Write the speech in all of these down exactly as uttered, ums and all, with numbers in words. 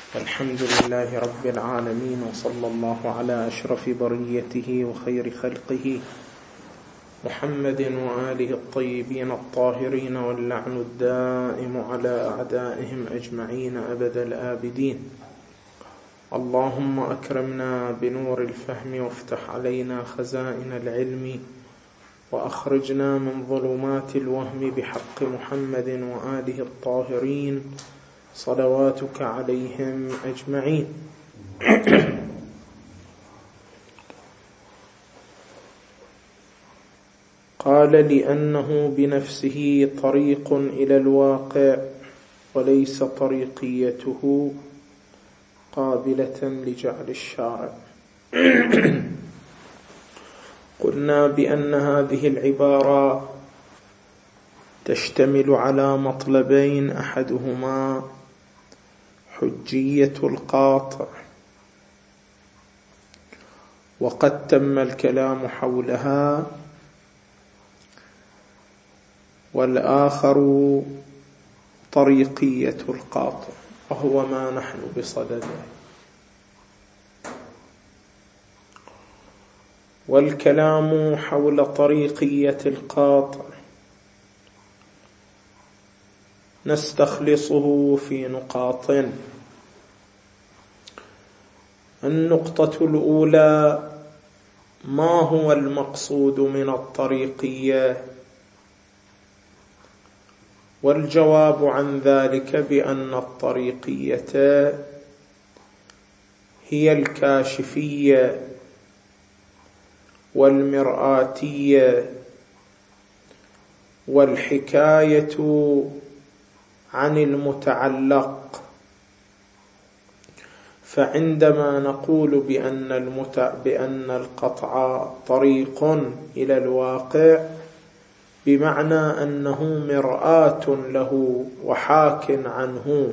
الحمد لله رب العالمين، وصلى الله على أشرف بريته وخير خلقه محمد وآله الطيبين الطاهرين، واللعن الدائم على أعدائهم أجمعين أبد الآبدين. اللهم أكرمنا بنور الفهم وافتح علينا خزائن العلم، وأخرجنا من ظلمات الوهم بحق محمد وآله الطاهرين صلواتك عليهم أجمعين. قال: لأنه بنفسه طريق إلى الواقع، وليس طريقيته قابلة لجعل الشارع. قلنا بأن هذه العبارة تشتمل على مطلبين: أحدهما حجية القاطع، وقد تم الكلام حولها، والآخر طريقية القاطع، وهو ما نحن بصدده. والكلام حول طريقية القاطع نستخلصه في نقاط. النقطة الأولى: ما هو المقصود من الطريقية؟ والجواب عن ذلك بأن الطريقية هي الكاشفية والمرآتية والحكاية عن المتعلق. فعندما نقول بأن, المت... بأن القطع طريق إلى الواقع، بمعنى أنه مرآة له وحاك عنه.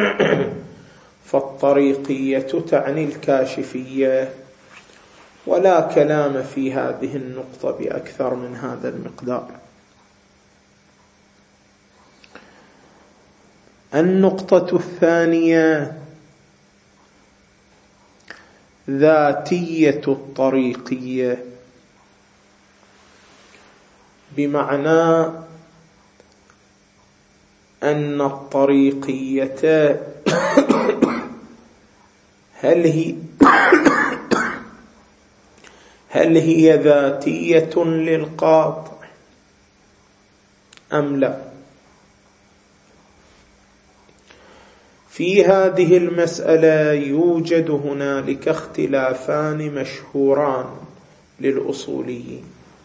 فالطريقية تعني الكاشفية، ولا كلام في هذه النقطة بأكثر من هذا المقدار. النقطة الثانية: ذاتية الطريقية، بمعنى أن الطريقية هل هي هل هي ذاتية للقاطع أم لا؟ في هذه المسألة يوجد هنالك اختلافان مشهوران للأصوليين.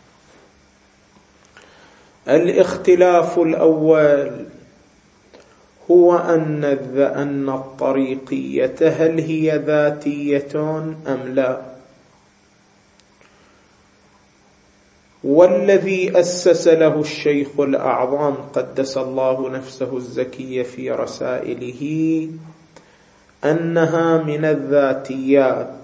الاختلاف الأول هو أن أن الطريقية هل هي ذاتية أم لا؟ والذي أسس له الشيخ الأعظم قدس الله نفسه الزكية في رسائله أنها من الذاتيات،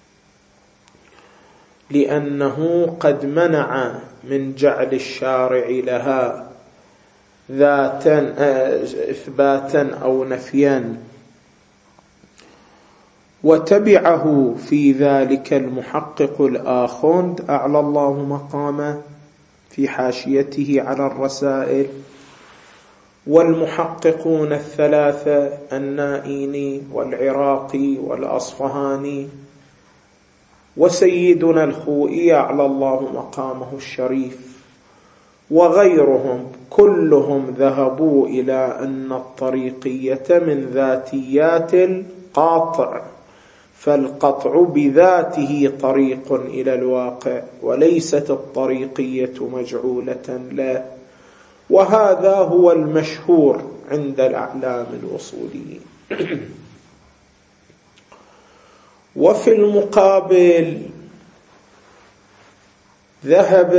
لأنه قد منع من جعل الشارع لها ذاتا إثباتا أو نفيا. وتبعه في ذلك المحقق الآخوند أعلى الله مقامه في حاشيته على الرسائل، والمحققون الثلاثة النائيني والعراقي والأصفهاني وسيدنا الخوئي أعلى الله مقامه الشريف، وغيرهم كلهم ذهبوا إلى أن الطريقية من ذاتيات القاطع، فالقطع بذاته طريق إلى الواقع، وليست الطريقية مجعولة له. وهذا هو المشهور عند الأعلام الأصوليين. وفي المقابل ذهب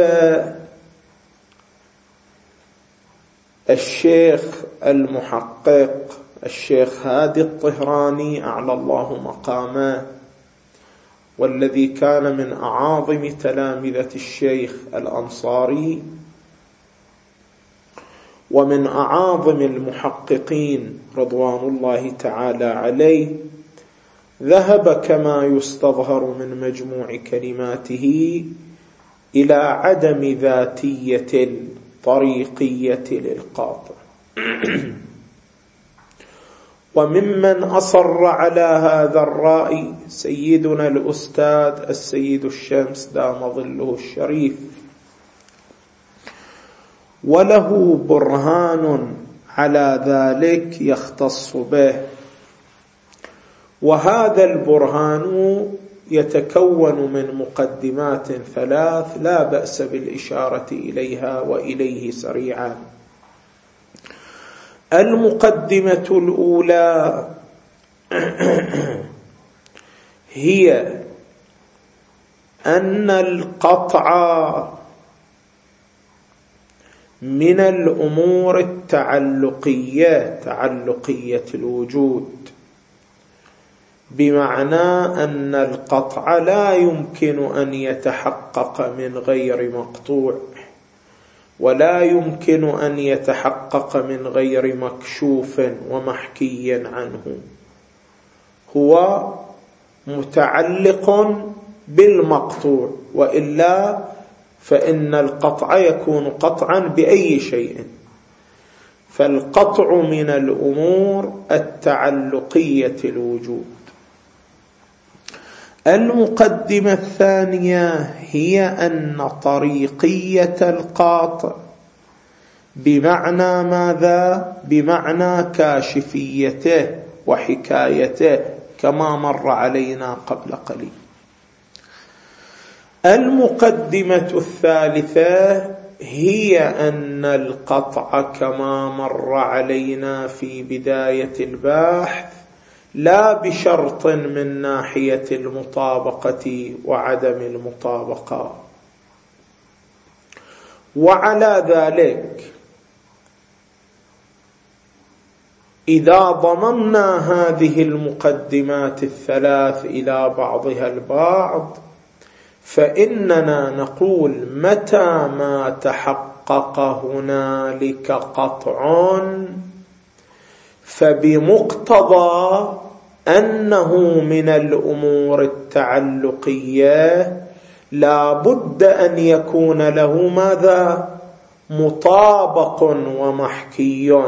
الشيخ المحقق الشيخ هادي الطهراني أعلى الله مقامه، والذي كان من أعاظم تلامذة الشيخ الأنصاري، ومن أعاظم المحققين رضوان الله تعالى عليه، ذهب كما يستظهر من مجموع كلماته إلى عدم ذاتية الطريقية للقاطع. وممن أصر على هذا الرأي سيدنا الأستاذ السيد الشمس دام ظله الشريف، وله برهان على ذلك يختص به، وهذا البرهان يتكون من مقدمات ثلاث لا بأس بالإشارة إليها وإليه سريعا. المقدمة الأولى هي أن القطع من الأمور التعلقية، تعلقية الوجود، بمعنى أن القطع لا يمكن أن يتحقق من غير مقطوع، ولا يمكن أن يتحقق من غير مكشوف ومحكي عنه، هو متعلق بالمقطوع، وإلا فإن القطع يكون قطعا بأي شيء. فالقطع من الأمور التعلقية الوجود. المقدمة الثانية هي أن طريقية القاطع بمعنى ماذا؟ بمعنى كاشفيته وحكايته كما مر علينا قبل قليل. المقدمة الثالثة هي أن القطع كما مر علينا في بداية البحث لا بشرط من ناحية المطابقة وعدم المطابقة. وعلى ذلك إذا ضممنا هذه المقدمات الثلاث إلى بعضها البعض، فإننا نقول متى ما تحقق هنالك قطع فبمقتضى أنه من الأمور التعلقية لا بد أن يكون له ماذا؟ مطابق ومحكي.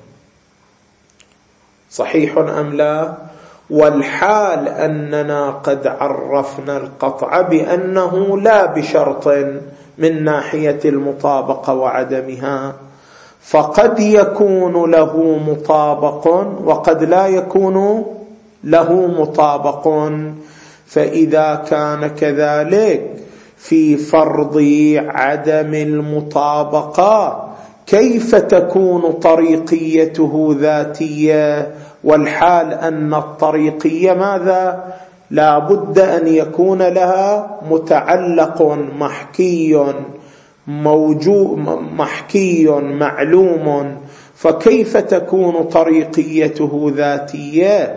صحيح أم لا؟ والحال أننا قد عرفنا القطع بأنه لا بشرط من ناحية المطابقة وعدمها، فقد يكون له مطابق وقد لا يكون له مطابق. فإذا كان كذلك في فرض عدم المطابقة كيف تكون طريقيته ذاتية، والحال أن الطريقية ماذا؟ لا بد أن يكون لها متعلق محكي موجود محكي معلوم، فكيف تكون طريقيته ذاتية؟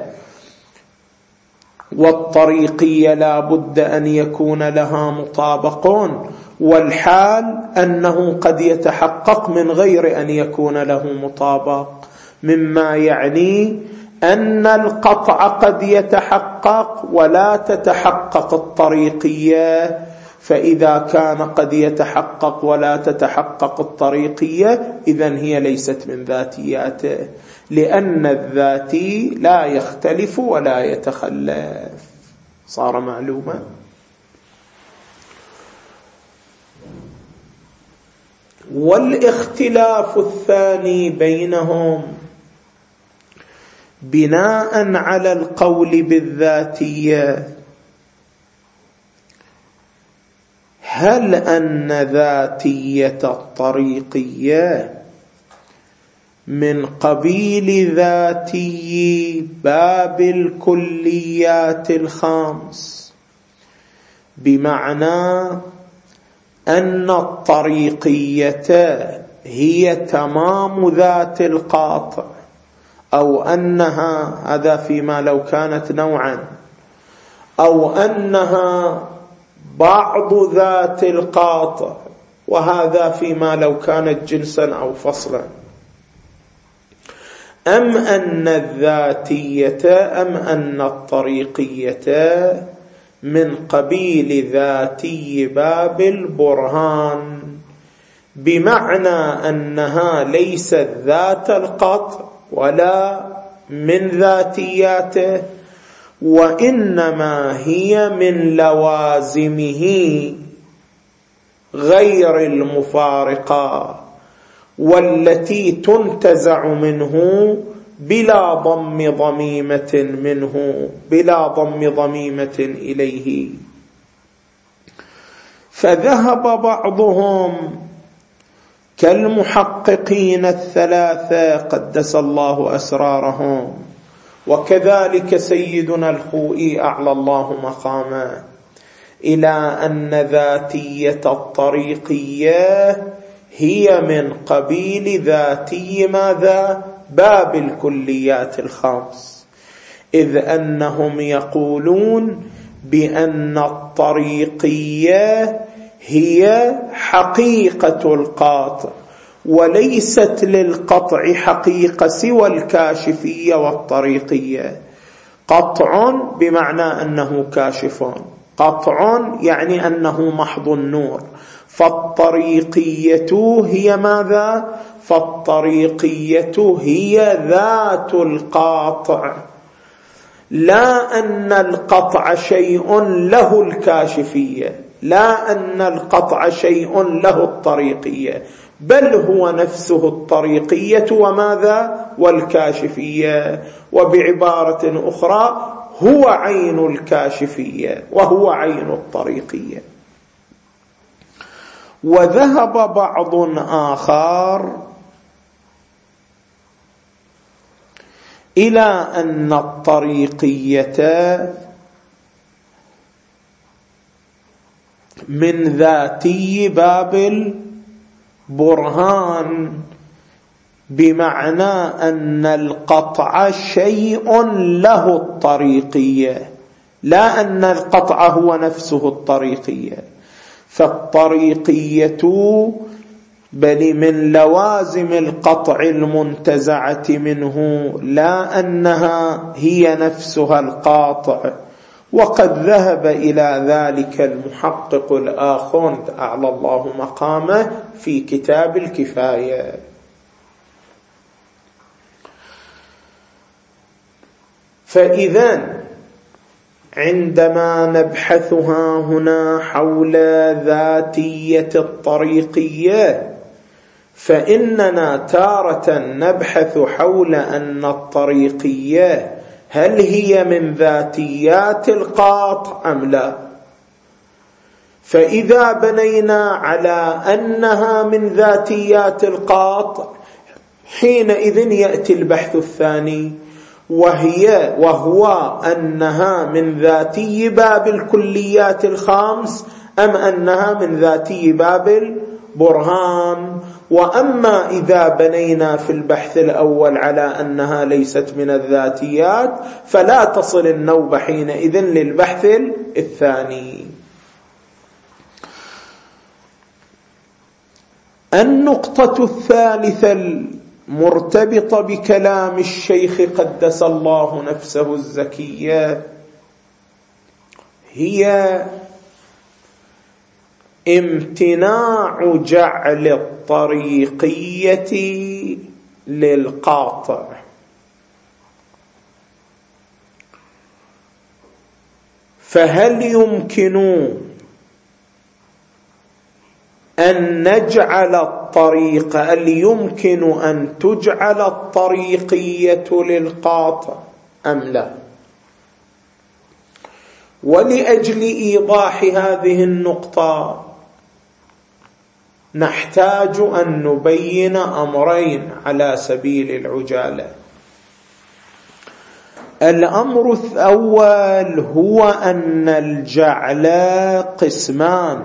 والطريقية لا بد أن يكون لها مطابق، والحال أنه قد يتحقق من غير أن يكون له مطابق، مما يعني أن القطع قد يتحقق ولا تتحقق الطريقية. فإذا كان قد يتحقق ولا تتحقق الطريقية إذن هي ليست من ذاتياته، لأن الذاتي لا يختلف ولا يتخلف. صار معلوما؟ والاختلاف الثاني بينهم بناء على القول بالذاتية، هل أن ذاتية الطريقية من قبيل ذاتي باب الكليات الخمس، بمعنى أن الطريقية هي تمام ذات القاطع، أو أنها، هذا فيما لو كانت نوعا، أو أنها بعض ذات القاطع، وهذا فيما لو كانت جنسا أو فصلا. أم أن الذاتية أم أن الطريقية من قبيل ذاتي باب البرهان، بمعنى أنها ليست ذات القطع ولا من ذاتياته، وإنما هي من لوازمه غير المفارقة، والتي تنتزع منه بلا ضم ضميمة منه بلا ضم ضميمة إليه. فذهب بعضهم كالمحققين الثلاثة قدس الله أسرارهم، وكذلك سيدنا الخوئي أعلى الله مقامه، إلى أن ذاتية الطريقية هي من قبيل ذاتي ماذا؟ باب الكليات الخمس، إذ أنهم يقولون بأن الطريقية هي حقيقة القاطع، وليست للقطع حقيقة سوى الكاشفية والطريقية. قطع بمعنى أنه كاشف، قطع يعني أنه محض النور، فالطريقية هي ماذا؟ فالطريقية هي ذات القاطع، لا أن القطع شيء له الكاشفية، لا أن القطع شيء له الطريقية، بل هو نفسه الطريقية وماذا؟ والكاشفية. وبعبارة أخرى هو عين الكاشفية وهو عين الطريقية. وذهب بعض آخر إلى أن الطريقية من ذاتي باب البرهان، بمعنى أن القطع شيء له الطريقية، لا أن القطع هو نفسه الطريقية. فالطريقية بل من لوازم القطع المنتزعة منه، لا أنها هي نفسها القاطع. وقد ذهب إلى ذلك المحقق الآخوند أعلى الله مقامه في كتاب الكفاية. فإذن عندما نبحثها هنا حول ذاتية الطريقية، فإننا تارة نبحث حول أن الطريقية هل هي من ذاتيات القاطع أم لا. فإذا بنينا على أنها من ذاتيات القاطع، حينئذ يأتي البحث الثاني، وهي وهو أنها من ذاتي باب الكليات الخامس أم أنها من ذاتي باب البرهان. وأما إذا بنينا في البحث الأول على أنها ليست من الذاتيات، فلا تصل النوبة حينئذ للبحث الثاني. النقطة الثالثة مرتبطة بكلام الشيخ قدس الله نفسه الزكية، هي امتناع جعل الطريقية للقاطع. فهل يمكن أن نجعل الطريقة هل يمكن أن تجعل الطريقية للقاطع أم لا؟ ولأجل إيضاح هذه النقطة نحتاج أن نبين أمرين على سبيل العجالة. الأمر الأول هو أن الجعل قسمان،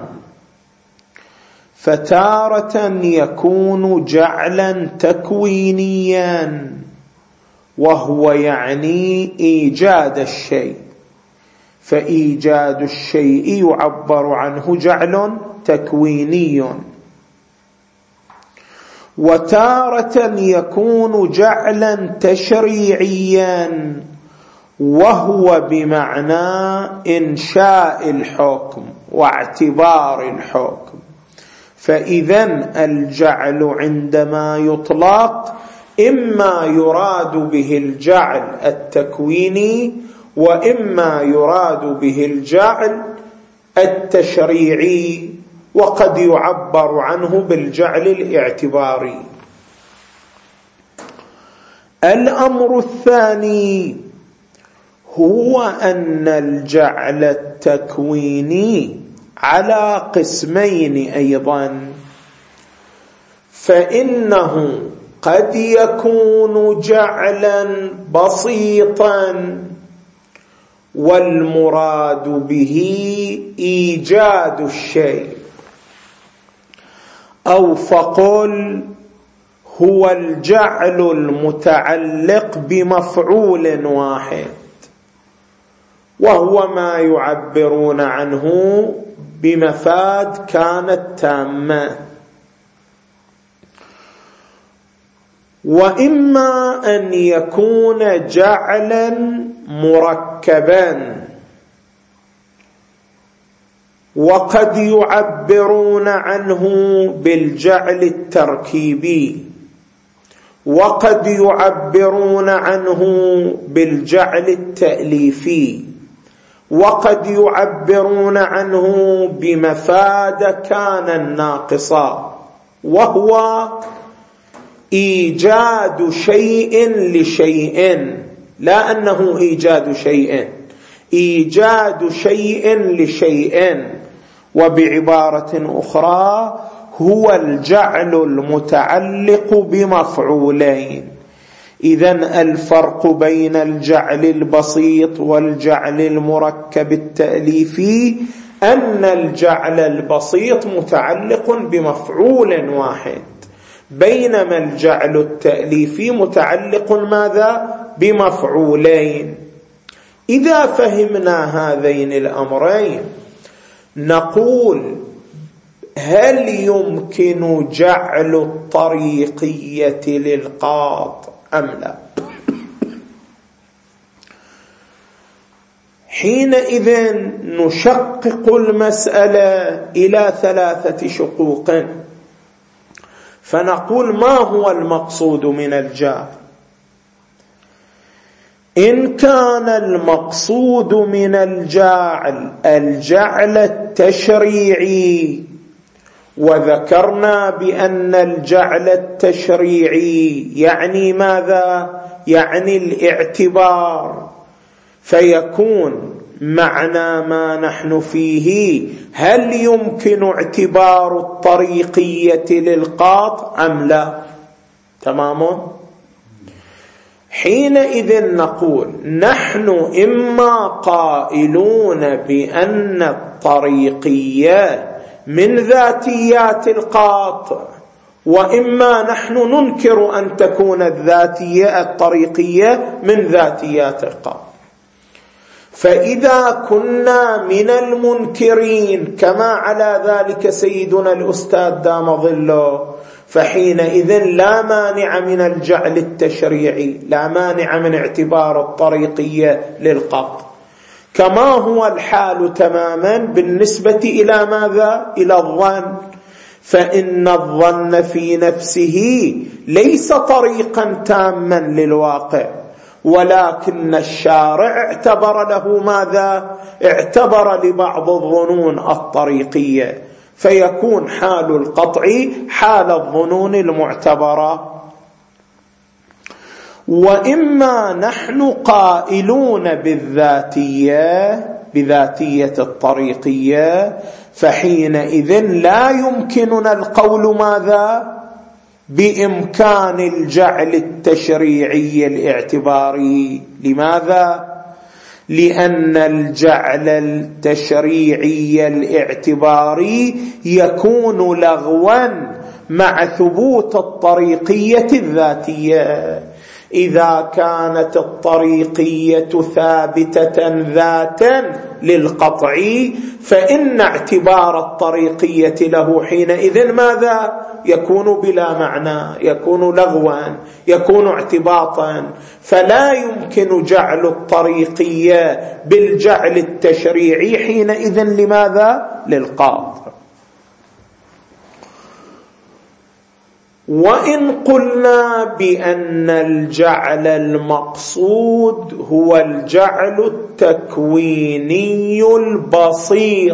فتارة يكون جعلا تكوينيا، وهو يعني إيجاد الشيء، فإيجاد الشيء يعبر عنه جعل تكويني. وتارة يكون جعلا تشريعيا وهو بمعنى إنشاء الحكم واعتبار الحكم. فإذن الجعل عندما يطلق إما يراد به الجعل التكويني وإما يراد به الجعل التشريعي، وقد يعبر عنه بالجعل الاعتباري. الأمر الثاني هو أن الجعل التكويني على قسمين أيضا، فإنه قد يكون جعلا بسيطا والمراد به إيجاد الشيء، أو فقل هو الجعل المتعلق بمفعول واحد، وهو ما يعبرون عنه بمفاد كانت تامة. وإما أن يكون جعلا مركبا، وقد يعبرون عنه بالجعل التركيبي، وقد يعبرون عنه بالجعل التأليفي، وقد يعبرون عنه بمفاد كان الناقصة، وهو إيجاد شيء لشيء، لا أنه إيجاد شيء، إيجاد شيء لشيء. وبعبارة أخرى هو الجعل المتعلق بمفعولين. إذن الفرق بين الجعل البسيط والجعل المركب التأليفي أن الجعل البسيط متعلق بمفعول واحد، بينما الجعل التأليفي متعلق ماذا؟ بمفعولين. إذا فهمنا هذين الأمرين نقول هل يمكن جعل الطريقية للقاط أم لا؟ حينئذ نشقق المسألة إلى ثلاثة شقوق، فنقول ما هو المقصود من الجعل؟ إن كان المقصود من الجعل الجعل التشريعي، وذكرنا بأن الجعل التشريعي يعني ماذا؟ يعني الاعتبار، فيكون معنى ما نحن فيه هل يمكن اعتبار الطريقية للقاط أم لا؟ تمام؟ حينئذ نقول نحن إما قائلون بأن الطريقية من ذاتيات القاط، وإما نحن ننكر أن تكون الذاتية الطريقية من ذاتيات القاط. فإذا كنا من المنكرين كما على ذلك سيدنا الأستاذ دام ظله، فحينئذ لا مانع من الجعل التشريعي، لا مانع من اعتبار الطريقية للقط، كما هو الحال تماما بالنسبة إلى ماذا؟ إلى الظن، فإن الظن في نفسه ليس طريقا تاما للواقع، ولكن الشارع اعتبر له ماذا؟ اعتبر لبعض الظنون الطريقية، فيكون حال القطع حال الظنون المعتبرة. وإما نحن قائلون بالذاتية بذاتية الطريقية، فحينئذ لا يمكننا القول ماذا؟ بإمكان الجعل التشريعي الاعتباري. لماذا؟ لأن الجعل التشريعي الاعتباري يكون لغوا مع ثبوت الطريقية الذاتية. إذا كانت الطريقية ثابتة ذاتا للقطع فإن اعتبار الطريقية له حينئذ ماذا؟ يكون بلا معنى، يكون لغوا، يكون اعتباطا، فلا يمكن جعل الطريقية بالجعل التشريعي حينئذ لماذا؟ للقاطع. وإن قلنا بأن الجعل المقصود هو الجعل التكويني البسيط،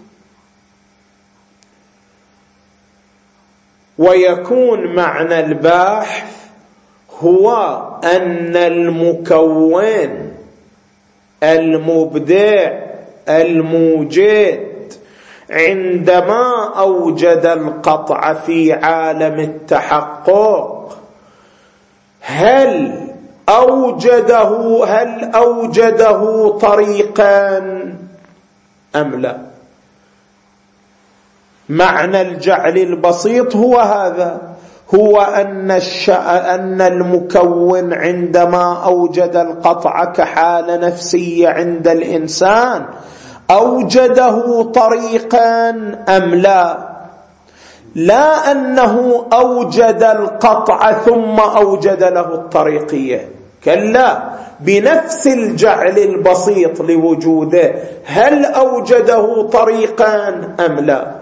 ويكون معنى الباحث هو أن المكون المبدع الموجد عندما أوجد القطع في عالم التحقق هل أوجده هل أوجده طريقا أم لا؟ معنى الجعل البسيط هو هذا، هو أن, أن المكون عندما أوجد القطع كحالة نفسية عند الإنسان أوجده طريقا أم لا؟ لا أنه أوجد القطع ثم أوجد له الطريقية، كلا، بنفس الجعل البسيط لوجوده هل أوجده طريقا أم لا؟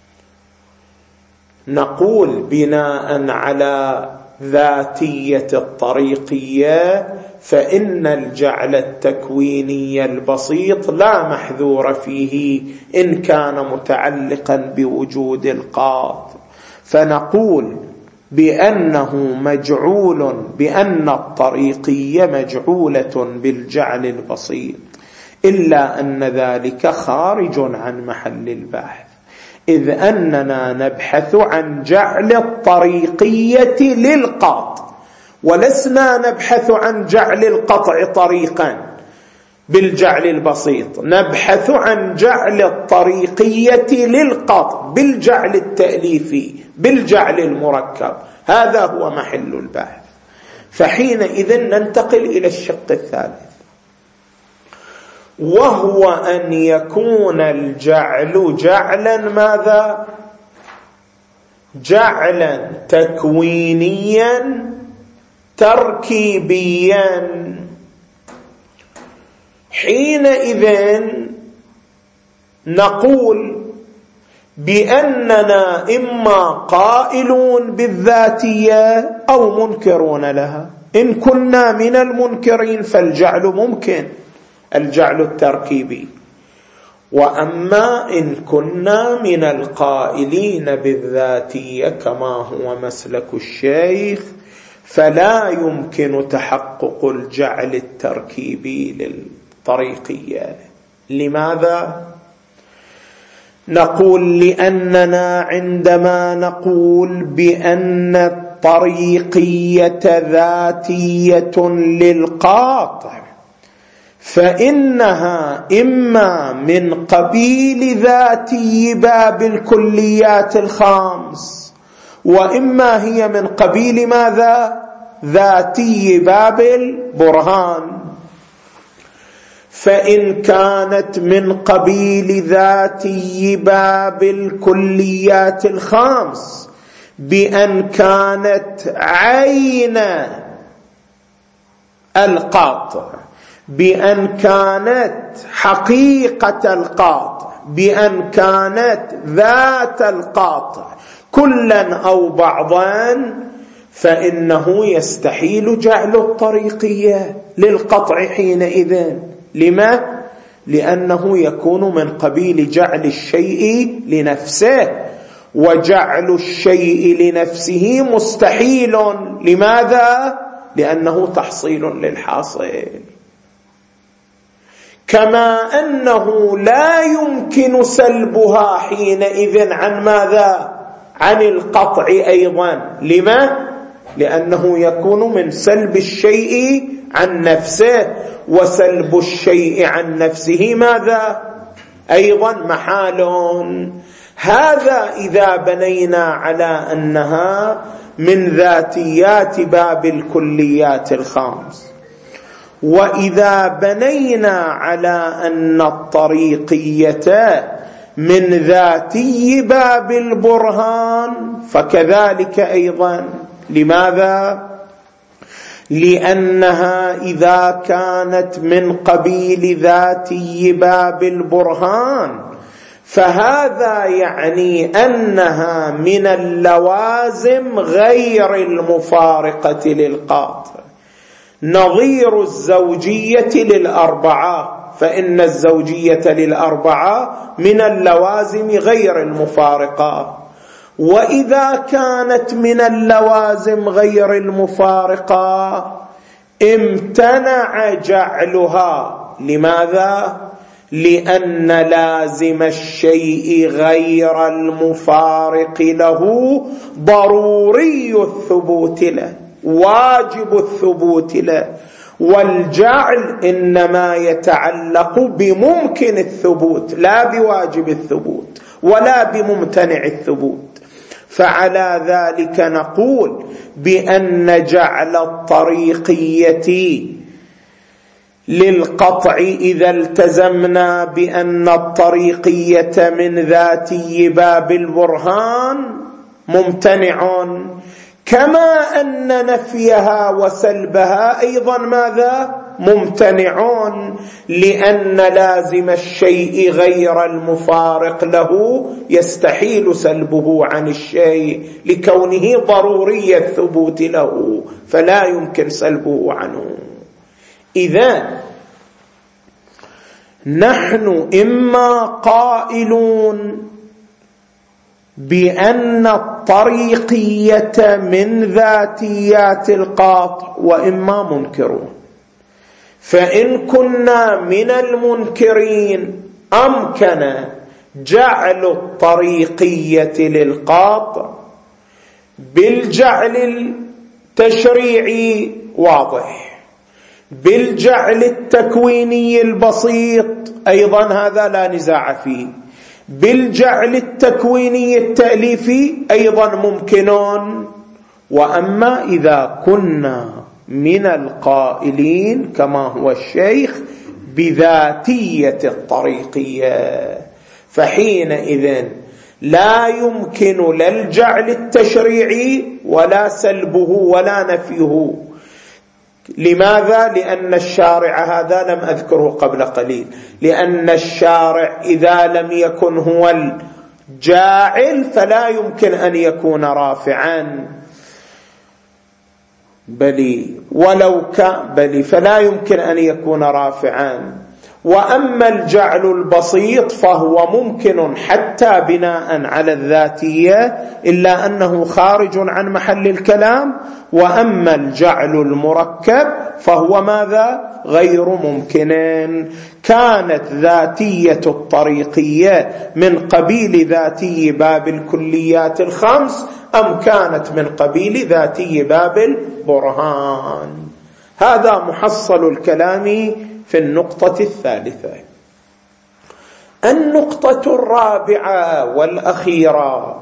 نقول بناء على ذاتية الطريقية فإن الجعل التكويني البسيط لا محذور فيه إن كان متعلقا بوجود القاطع، فنقول بأنه مجعول، بأن الطريقية مجعولة بالجعل البسيط، إلا أن ذلك خارج عن محل البحث، إذ أننا نبحث عن جعل الطريقية للقاطع، ولسنا نبحث عن جعل القطع طريقا بالجعل البسيط، نبحث عن جعل الطريقية للقطع بالجعل التأليفي بالجعل المركب، هذا هو محل البحث. فحينئذ ننتقل إلى الشق الثالث، وهو أن يكون الجعل جعلا ماذا؟ جعلا تكوينيا تركيبيا. حينئذ نقول بأننا إما قائلون بالذاتية أو منكرون لها. إن كنا من المنكرين فالجعل ممكن، الجعل التركيبي، وأما إن كنا من القائلين بالذاتية كما هو مسلك الشيخ فلا يمكن تحقق الجعل التركيبي للطريقية. لماذا؟ نقول لأننا عندما نقول بأن الطريقية ذاتية للقاطع فإنها إما من قبيل ذاتي باب الكليات الخامس، وإما هي من قبيل ماذا؟ ذاتي باب البرهان. فإن كانت من قبيل ذاتي باب الكليات الخامس بأن كانت عين القاطع، بأن كانت حقيقة القاطع، بأن كانت ذات القاطع كلا أو بعضا، فإنه يستحيل جعل الطريقية للقطع حينئذ. لما؟ لأنه يكون من قبيل جعل الشيء لنفسه، وجعل الشيء لنفسه مستحيل. لماذا؟ لأنه تحصيل للحاصل. كما أنه لا يمكن سلبها حينئذ عن ماذا؟ عن القطع أيضا. لما؟ لأنه يكون من سلب الشيء عن نفسه، وسلب الشيء عن نفسه ماذا؟ أيضا محال. هذا إذا بنينا على أنها من ذاتيات باب الكليات الخمس. وإذا بنينا على أن الطريقية من ذاتي باب البرهان فكذلك أيضا. لماذا؟ لأنها إذا كانت من قبيل ذاتي باب البرهان فهذا يعني أنها من اللوازم غير المفارقة للقاطع، نظير الزوجية للأربعة، فإن الزوجية للأربعة من اللوازم غير المفارقة. وإذا كانت من اللوازم غير المفارقة امتنع جعلها. لماذا؟ لأن لازم الشيء غير المفارق له ضروري الثبوت له، واجب الثبوت له، والجعل إنما يتعلق بممكن الثبوت لا بواجب الثبوت ولا بممتنع الثبوت. فعلى ذلك نقول بأن جعل الطريقية للقطع إذا التزمنا بأن الطريقية من ذاتي باب البرهان ممتنع، كما أن نفيها وسلبها أيضا ماذا؟ ممتنعون، لأن لازم الشيء غير المفارق له يستحيل سلبه عن الشيء لكونه ضروري الثبوت له، فلا يمكن سلبه عنه. إذن نحن إما قائلون بأن الطريقية من ذاتيات القاطع وإما منكرون. فإن كنا من المنكرين أمكن جعل الطريقية للقاطع بالجعل التشريعي واضح، بالجعل التكويني البسيط أيضا هذا لا نزاع فيه، بالجعل التكويني التأليفي أيضا ممكنون. وأما إذا كنا من القائلين كما هو الشيخ بذاتية الطريقية فحينئذ لا يمكن لا الجعل التشريعي ولا سلبه ولا نفيه. لماذا؟ لأن الشارع هذا لم أذكره قبل قليل، لأن الشارع إذا لم يكن هو الجاعل فلا يمكن أن يكون رافعا، بل ولو كان بل فلا يمكن أن يكون رافعا. وأما الجعل البسيط فهو ممكن حتى بناء على الذاتية إلا أنه خارج عن محل الكلام. وأما الجعل المركب فهو ماذا؟ غير ممكن. كانت ذاتية الطريقية من قبيل ذاتي باب الكليات الخمس أم كانت من قبيل ذاتي باب البرهان؟ هذا محصل الكلام في النقطة الثالثة. النقطة الرابعة والأخيرة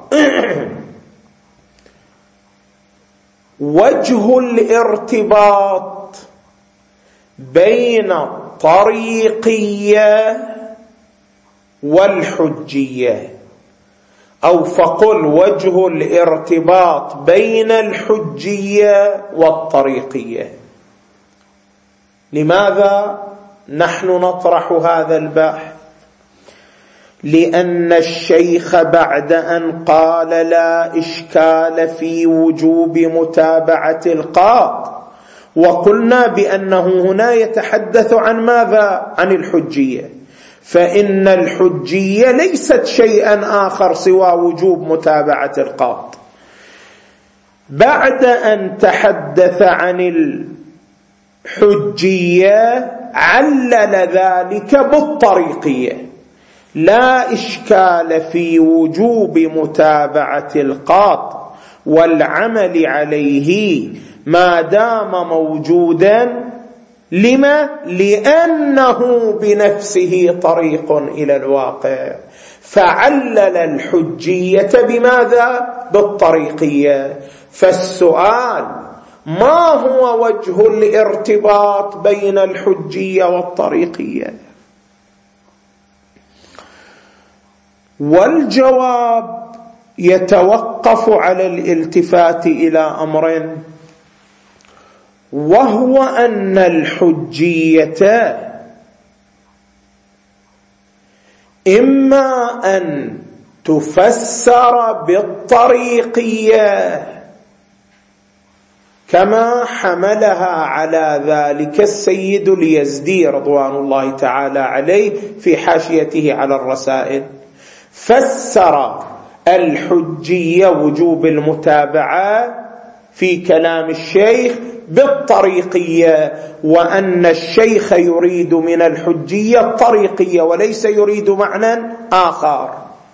وجه الارتباط بين الطريقية والحجية، أو فقل وجه الارتباط بين الحجية والطريقية. لماذا نحن نطرح هذا البحث؟ لأن الشيخ بعد أن قال لا إشكال في وجوب متابعة القاط، وقلنا بأنه هنا يتحدث عن ماذا؟ عن الحجية، فإن الحجية ليست شيئا آخر سوى وجوب متابعة القاط. بعد أن تحدث عن الحجية علل ذلك بالطريقية. لا إشكال في وجوب متابعة القاط والعمل عليه ما دام موجودا. لما؟ لأنه بنفسه طريق إلى الواقع، فعلل الحجية بماذا؟ بالطريقية. فالسؤال: ما هو وجه الارتباط بين الحجية والطريقية؟ والجواب يتوقف على الالتفات إلى أمر، وهو أن الحجية إما أن تفسر بالطريقية كما حملها على ذلك السيد اليزدي رضوان الله تعالى عليه في حاشيته على الرسائل، فسر الحجية وجوب المتابعة في كلام الشيخ بالطريقية، وأن الشيخ يريد من الحجية الطريقية وليس يريد معنى آخر.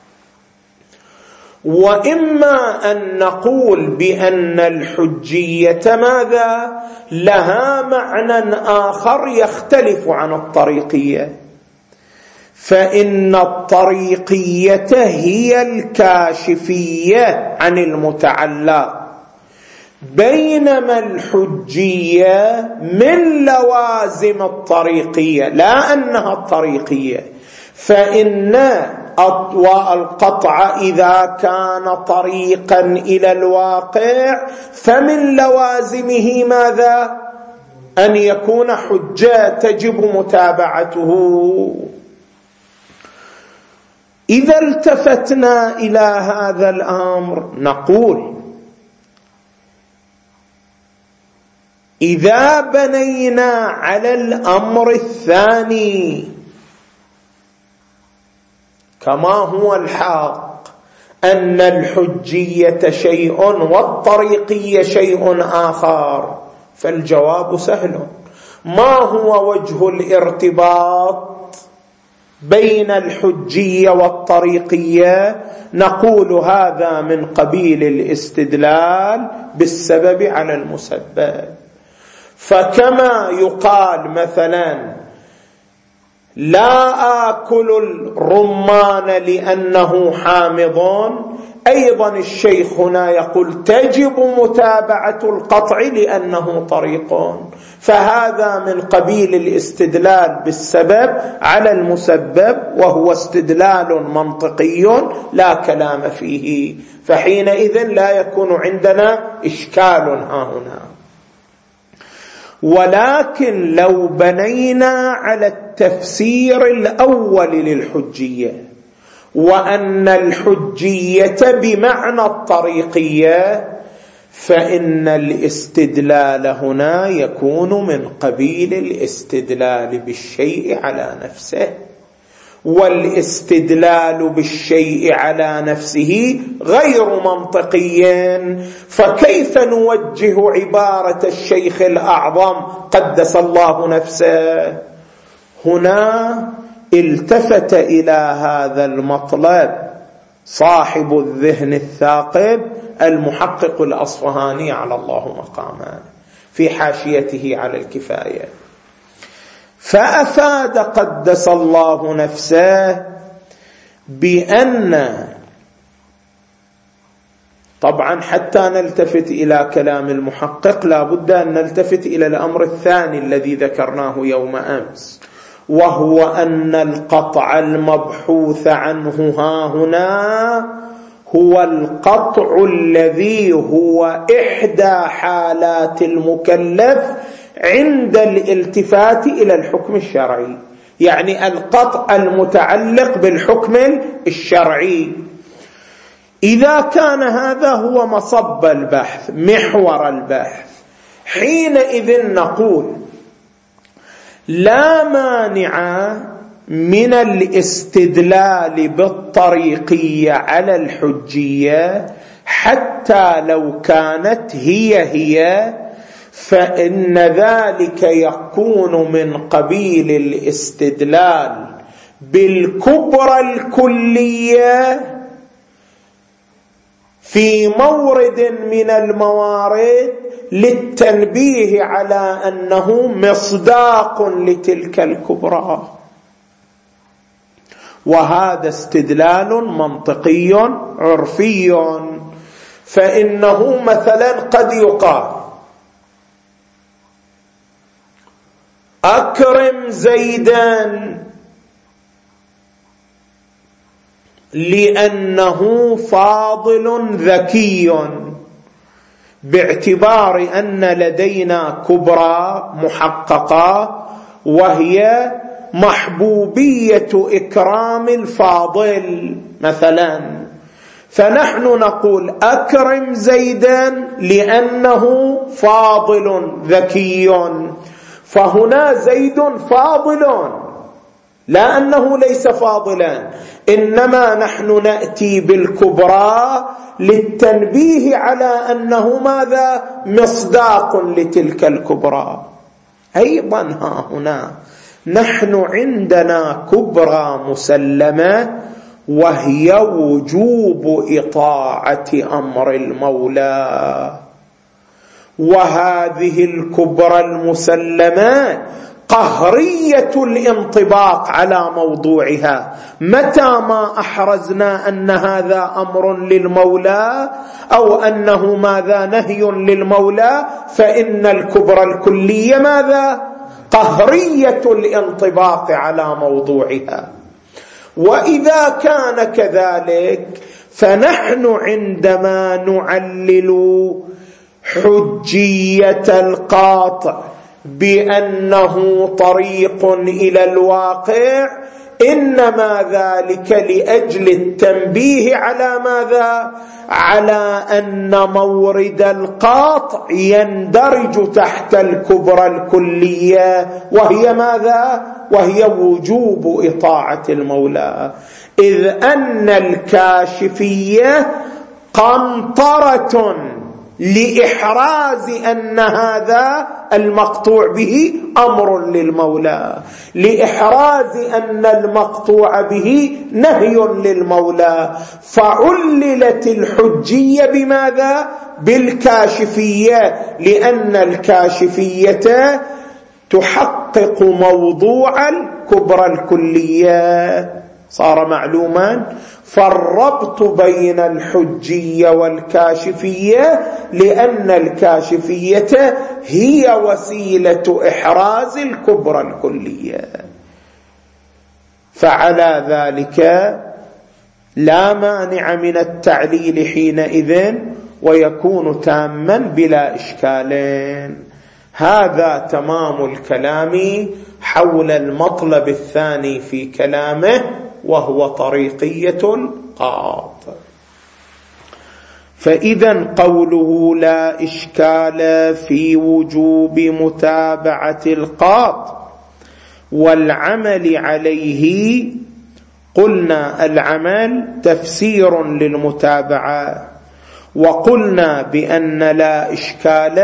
وإما أن نقول بأن الحجية ماذا؟ لها معنى آخر يختلف عن الطريقية، فإن الطريقية هي الكاشفية عن المتعلق، بينما الحجية من لوازم الطريقية لا أنها الطريقية، فإن القطع إذا كان طريقا إلى الواقع فمن لوازمه ماذا؟ أن يكون حجة تجب متابعته. إذا التفتنا إلى هذا الأمر نقول: إذا بنينا على الأمر الثاني كما هو الحق أن الحجية شيء والطريقية شيء آخر، فالجواب سهل: ما هو وجه الارتباط بين الحجية والطريقية؟ نقول هذا من قبيل الاستدلال بالسبب على المسبب. فكما يقال مثلا: لا آكل الرمان لأنه حامض، أيضا الشيخ هنا يقول تجب متابعة القطع لأنه طريق، فهذا من قبيل الاستدلال بالسبب على المسبب، وهو استدلال منطقي لا كلام فيه، فحينئذ لا يكون عندنا إشكال ها هنا. ولكن لو بنينا على التفسير الأول للحجية وأن الحجية بمعنى الطريقية، فإن الاستدلال هنا يكون من قبيل الاستدلال بالشيء على نفسه، والاستدلال بالشيء على نفسه غير منطقي، فكيف نوجه عبارة الشيخ الأعظم قدس الله نفسه؟ هنا التفت إلى هذا المطلب صاحب الذهن الثاقب المحقق الأصفهاني على الله مقامه في حاشيته على الكفاية، فأفاد قدس الله نفسه بأن، طبعا حتى نلتفت إلى كلام المحقق لا بد أن نلتفت إلى الأمر الثاني الذي ذكرناه يوم أمس، وهو أن القطع المبحوث عنه ها هنا هو القطع الذي هو إحدى حالات المكلف عند الالتفات إلى الحكم الشرعي، يعني القطع المتعلق بالحكم الشرعي. إذا كان هذا هو مصب البحث محور البحث، حينئذ نقول لا مانع من الاستدلال بالطريقية على الحجية حتى لو كانت هي هي، فإن ذلك يكون من قبيل الاستدلال بالكبرى الكلية في مورد من الموارد للتنبيه على أنه مصداق لتلك الكبرى، وهذا استدلال منطقي عرفي. فإنه مثلا قد يقال أكرم زيدا لأنه فاضل ذكي، باعتبار أن لدينا كبرى محققة وهي محبوبية إكرام الفاضل مثلا، فنحن نقول أكرم زيدا لأنه فاضل ذكي، فهنا زيد فاضل لا أنه ليس فاضلا، إنما نحن نأتي بالكبرى للتنبيه على أنه ماذا؟ مصداق لتلك الكبرى. أيضا ها هنا نحن عندنا كبرى مسلمة وهي وجوب إطاعة أمر المولى، وهذه الكبرى المسلمة قهرية الانطباق على موضوعها. متى ما أحرزنا أن هذا أمر للمولى أو أنه ماذا نهي للمولى، فإن الكبرى الكلية ماذا؟ قهرية الانطباق على موضوعها. وإذا كان كذلك فنحن عندما نعلل حجية القاطع بأنه طريق إلى الواقع إنما ذلك لأجل التنبيه على ماذا؟ على أن مورد القاطع يندرج تحت الكبرى الكلية وهي ماذا؟ وهي وجوب إطاعة المولى، إذ أن الكاشفية قنطرة لإحراز أن هذا المقطوع به أمر للمولى، لإحراز أن المقطوع به نهي للمولى، فعللت الحجية بماذا؟ بالكاشفية، لأن الكاشفية تحقق موضوع الكبرى الكلية. صار معلوما؟ فالربط بين الحجية والكاشفية لأن الكاشفية هي وسيلة إحراز الكبرى الكلية، فعلى ذلك لا مانع من التعليل حينئذ ويكون تاما بلا إشكال. هذا تمام الكلام حول المطلب الثاني في كلامه وهو طريقية القاطع. فإذا قوله لا إشكال في وجوب متابعة القاطع والعمل عليه، قلنا العمل تفسير للمتابعة، وقلنا بأن لا إشكال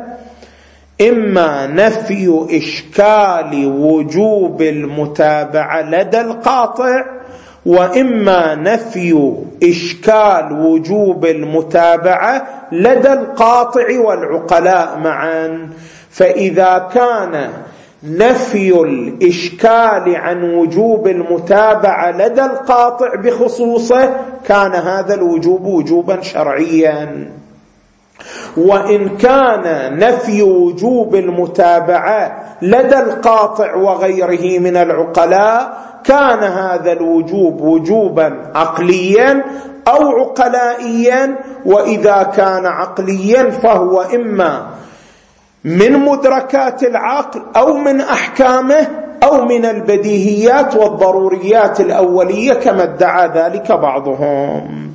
إما نفي إشكال وجوب المتابعة لدى القاطع، وإما نفي إشكال وجوب المتابعة لدى القاطع والعقلاء معا. فإذا كان نفي الإشكال عن وجوب المتابعة لدى القاطع بخصوصه كان هذا الوجوب وجوبا شرعيا، وإن كان نفي وجوب المتابعة لدى القاطع وغيره من العقلاء كان هذا الوجوب وجوبا عقليا أو عقلائيا. وإذا كان عقليا فهو إما من مدركات العقل أو من أحكامه أو من البديهيات والضروريات الأولية كما ادعى ذلك بعضهم.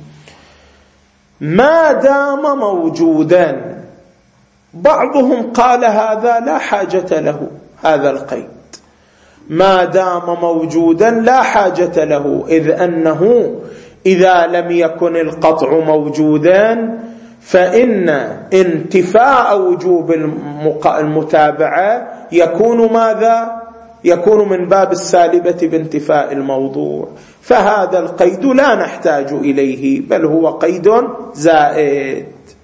ما دام موجودا، بعضهم قال هذا لا حاجة له، هذا القيد ما دام موجودا لا حاجة له، إذ أنه إذا لم يكن القطع موجودا فإن انتفاء وجوب المتابعة يكون ماذا؟ يكون من باب السالبة بانتفاء الموضوع، فهذا القيد لا نحتاج إليه بل هو قيد زائد.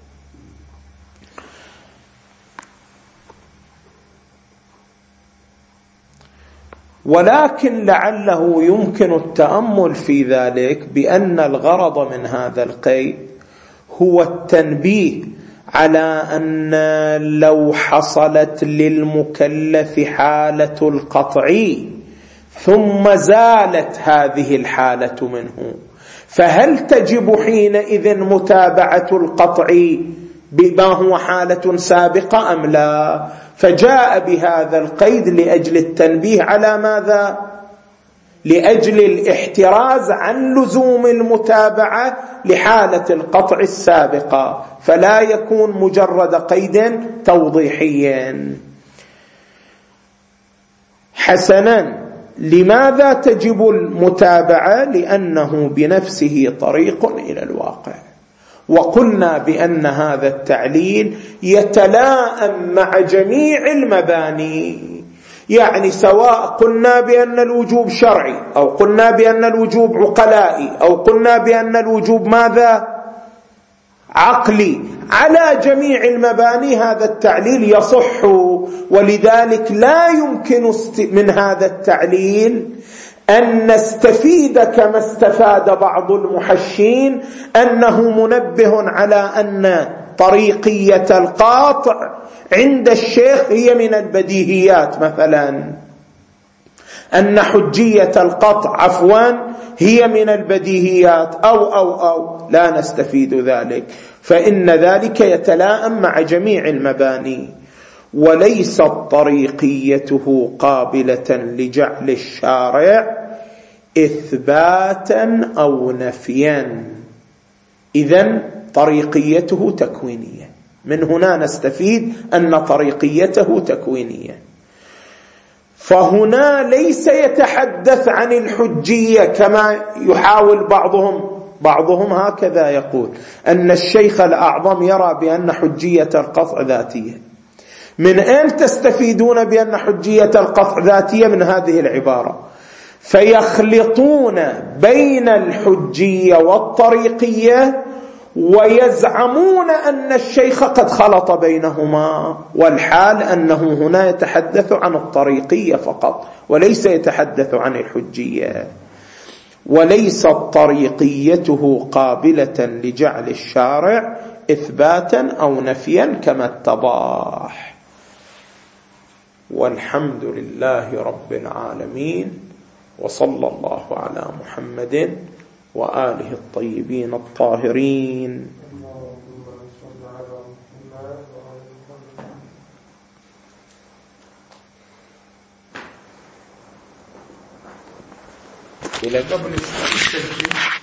ولكن لعله يمكن التأمل في ذلك بأن الغرض من هذا القيد هو التنبيه على أن لو حصلت للمكلف حالة القطع ثم زالت هذه الحالة منه، فهل تجب حينئذ متابعة القطع بما هو حالة سابقة أم لا؟ فجاء بهذا القيد لأجل التنبيه على ماذا؟ لأجل الاحتراز عن لزوم المتابعة لحالة القطع السابقة، فلا يكون مجرد قيد توضيحيا. حسنا، لماذا تجب المتابعة؟ لأنه بنفسه طريق إلى الواقع، وقلنا بأن هذا التعليل يتلائم مع جميع المباني، يعني سواء قلنا بأن الوجوب شرعي أو قلنا بأن الوجوب عقلائي أو قلنا بأن الوجوب ماذا؟ عقلي، على جميع المباني هذا التعليل يصح. ولذلك لا يمكن من هذا التعليل أن نستفيد كما استفاد بعض المحشين أنه منبه على أن طريقية القاطع عند الشيخ هي من البديهيات، مثلا أن حجية القطع عفوا هي من البديهيات أو أو أو لا نستفيد ذلك، فإن ذلك يتلائم مع جميع المباني. وليست طريقيته قابلة لجعل الشارع إثباتا أو نفيا، إذن طريقيته تكوينية. من هنا نستفيد أن طريقيته تكوينية. فهنا ليس يتحدث عن الحجية كما يحاول بعضهم بعضهم هكذا يقول أن الشيخ الأعظم يرى بأن حجية القطع ذاتية. من أين تستفيدون بأن حجية القطع ذاتية؟ من هذه العبارة، فيخلطون بين الحجية والطريقية ويزعمون أن الشيخ قد خلط بينهما، والحال أنه هنا يتحدث عن الطريقية فقط وليس يتحدث عن الحجية. وليست طريقيته قابلة لجعل الشارع إثباتا أو نفيا كما اتضح. والحمد لله رب العالمين، وصلى الله على محمد وآله الطيبين الطاهرين. إلى قبل السلام